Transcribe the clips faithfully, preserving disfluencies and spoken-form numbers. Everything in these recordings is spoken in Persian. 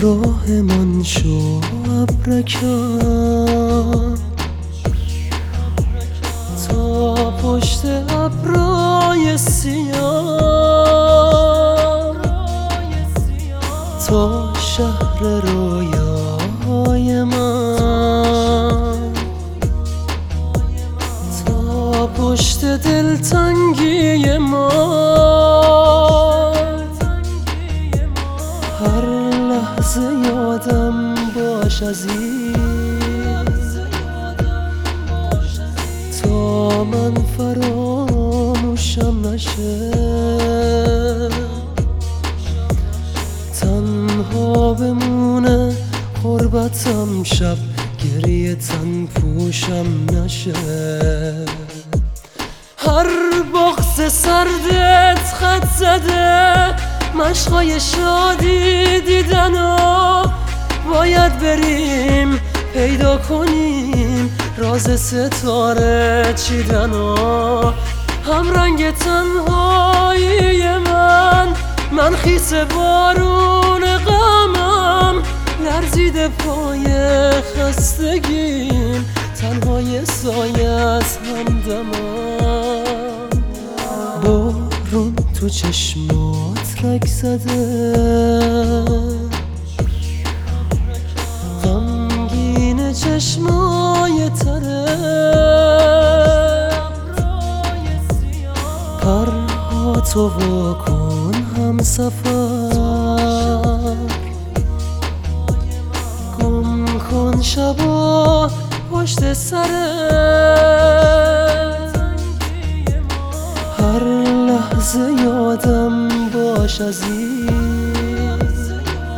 همراهمان شو ابرکم تا پشت ابرای سیاه، تا شهر رویای من، تا پشت دلتنگی ما. هر لحظه یادم باش عزیز، تا من فراموشم نشه. تنها بمونه غربتم شب، گریه تن پوشم نشه. هر بغض سردت خط زده، مشقای شادی دیدن و باید بریم پیدا کنیم راز ستاره چیدن و هم رنگ تنهایی من. من خیس بارون غمم، لرزیده پای خستگیم، تنهای سایه از همدمم. بارون تو چشمات رگ زده، غمگین چشمای تره، پرهاتو واکن هم سفر، گم کن شبا پشت سرت. هر لحظه یادم باش عزیز،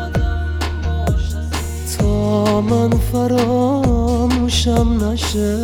تا من فراموشم نشه.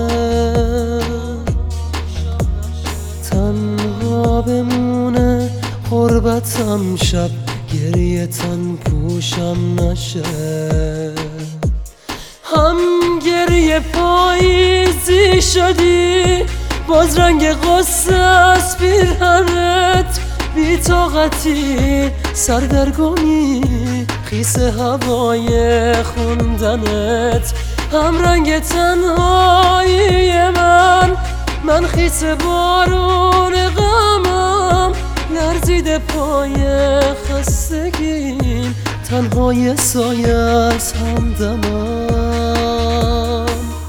تنها بمونه غربتم شب، گریه تن پوشم نشه. هم گریه پاییزی شدی، باز رنگ غصه از پیرهنت، بی طاقتی سردرگمی، خیس هوای خوندنت. هم رنگ تنهایی من، من خیس بارون غمم، لرزیده پای خستگیم، تنهای سایه از همدمم.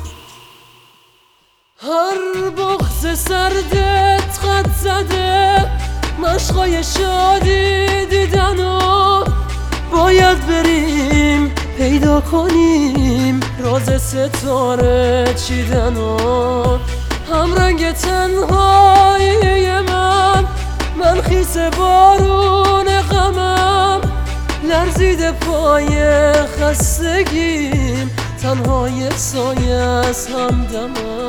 هر بغض سردت خط زده، مشقای شادی دیدن و باید بریم پیدا کنیم راز ستاره چیدن و هم رنگ تنهایی من. من خیس بارون غمم، لرزیده پای خستگیم، تنهای سایه از همدمم.